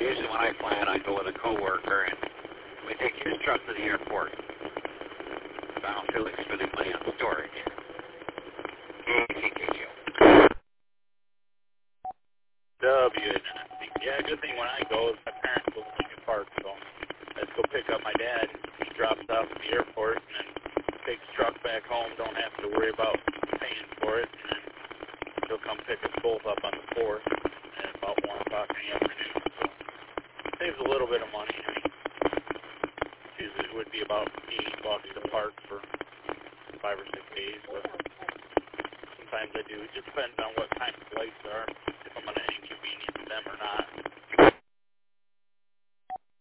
Usually when I plan, I go with a coworker, and we take his truck to the airport. So I don't feel like spending money on storage. Yeah, good thing when I go is my parents will let me park, so let's go pick up my dad. He drops off at the airport and then takes the truck back home. Don't have to worry about paying for it. And then he'll come pick us both up on the 4th at about 1 o'clock in the afternoon. So it saves a little bit of money. I mean, usually it would be about $80 to park for 5 or 6 days, but sometimes I do. It just depends on what kind of flights are, if I'm going to inconvenience them or not.